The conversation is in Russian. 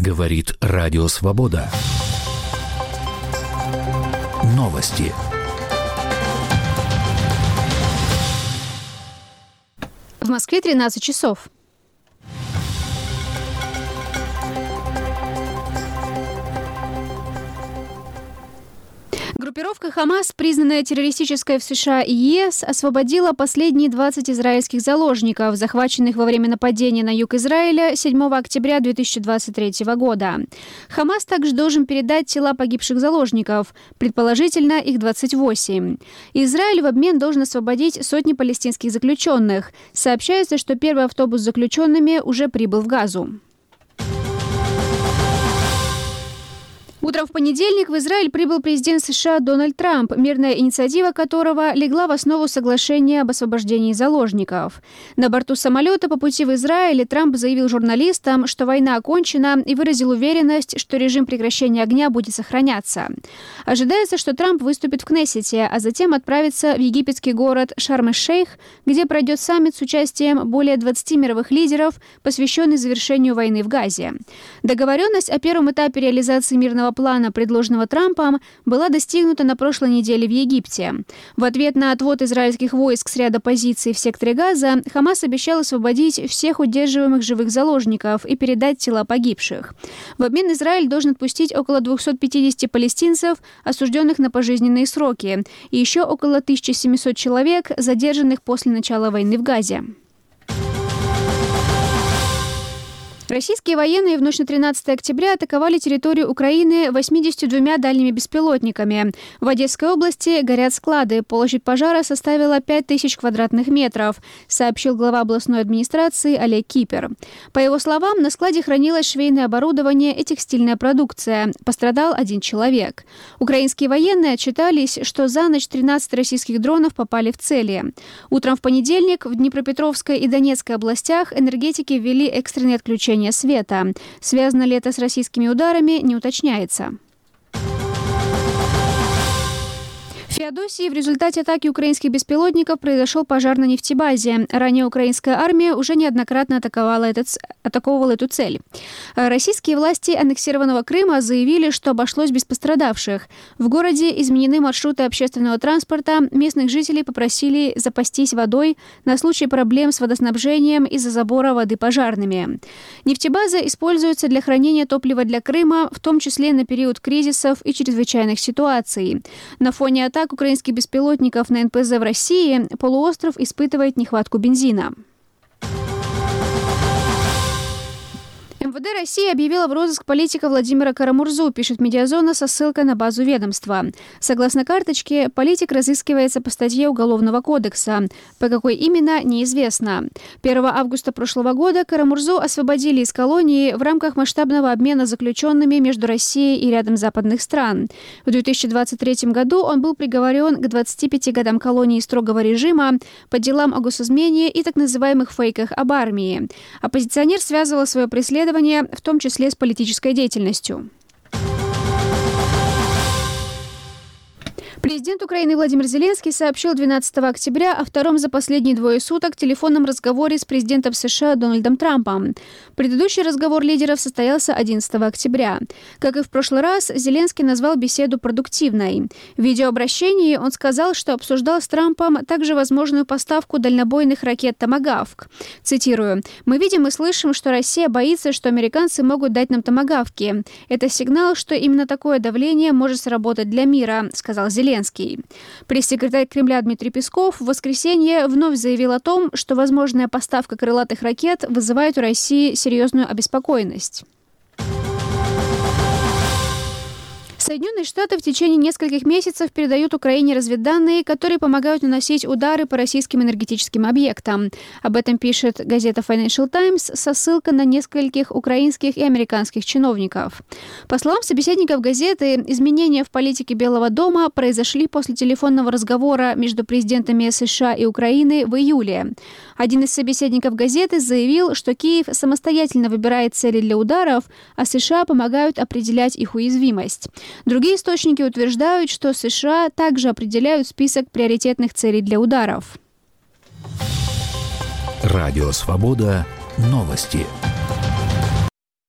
Говорит Радио Свобода. Новости. В Москве 13 часов. Группировка «Хамас», признанная террористической в США и ЕС, освободила последние 20 израильских заложников, захваченных во время нападения на юг Израиля 7 октября 2023 года. «Хамас» также должен передать тела погибших заложников, предположительно их 28. Израиль в обмен должен освободить сотни палестинских заключенных. Сообщается, что первый автобус с заключенными уже прибыл в Газу. Утром в понедельник в Израиль прибыл президент США Дональд Трамп, мирная инициатива которого легла в основу соглашения об освобождении заложников. На борту самолета по пути в Израиль Трамп заявил журналистам, что война окончена, и выразил уверенность, что режим прекращения огня будет сохраняться. Ожидается, что Трамп выступит в Кнессете, а затем отправится в египетский город Шарм-эль-Шейх, где пройдет саммит с участием более 20 мировых лидеров, посвященный завершению войны в Газе. Договоренность о первом этапе реализации мирного плана, предложенного Трампом, была достигнута на прошлой неделе в Египте. В ответ на отвод израильских войск с ряда позиций в секторе Газа, Хамас обещал освободить всех удерживаемых живых заложников и передать тела погибших. В обмен Израиль должен отпустить около 250 палестинцев, осужденных на пожизненные сроки, и еще около 1700 человек, задержанных после начала войны в Газе. Российские военные в ночь на 13 октября атаковали территорию Украины 82 дальними беспилотниками. В Одесской области горят склады. Площадь пожара составила 5000 квадратных метров, сообщил глава областной администрации Олег Кипер. По его словам, на складе хранилось швейное оборудование и текстильная продукция. Пострадал один человек. Украинские военные отчитались, что за ночь 13 российских дронов попали в цели. Утром в понедельник в Днепропетровской и Донецкой областях энергетики ввели экстренное отключение света. Связано ли это с российскими ударами, не уточняется. В Феодосии в результате атаки украинских беспилотников произошел пожар на нефтебазе. Ранее украинская армия уже неоднократно атаковывала эту цель. Российские власти аннексированного Крыма заявили, что обошлось без пострадавших. В городе изменены маршруты общественного транспорта. Местных жителей попросили запастись водой на случай проблем с водоснабжением из-за забора воды пожарными. Нефтебаза используется для хранения топлива для Крыма, в том числе на период кризисов и чрезвычайных ситуаций. На фоне атак украинских беспилотников на НПЗ в России полуостров испытывает нехватку бензина. МВД России объявила в розыск политика Владимира Карамурзу, пишет «Медиазона» со ссылкой на базу ведомства. Согласно карточке, политик разыскивается по статье Уголовного кодекса. По какой именно, неизвестно. 1 августа прошлого года Карамурзу освободили из колонии в рамках масштабного обмена заключенными между Россией и рядом западных стран. В 2023 году он был приговорен к 25 годам колонии строгого режима по делам о госизмене и так называемых фейках об армии. Оппозиционер связывал свое преследование в том числе с политической деятельностью. Президент Украины Владимир Зеленский сообщил 12 октября о втором за последние двое суток телефонном разговоре с президентом США Дональдом Трампом. Предыдущий разговор лидеров состоялся 11 октября. Как и в прошлый раз, Зеленский назвал беседу продуктивной. В видеообращении он сказал, что обсуждал с Трампом также возможную поставку дальнобойных ракет «Томагавк». Цитирую: «Мы видим и слышим, что Россия боится, что американцы могут дать нам томагавки. Это сигнал, что именно такое давление может сработать для мира», — сказал Зеленский. Пресс-секретарь Кремля Дмитрий Песков в воскресенье вновь заявил о том, что возможная поставка крылатых ракет вызывает у России серьезную обеспокоенность. Соединенные Штаты в течение нескольких месяцев передают Украине разведданные, которые помогают наносить удары по российским энергетическим объектам. Об этом пишет газета Financial Times со ссылкой на нескольких украинских и американских чиновников. По словам собеседников газеты, изменения в политике Белого дома произошли после телефонного разговора между президентами США и Украины в июле. Один из собеседников газеты заявил, что Киев самостоятельно выбирает цели для ударов, а США помогают определять их уязвимость. Другие источники утверждают, что США также определяют список приоритетных целей для ударов. Радио Свобода. Новости.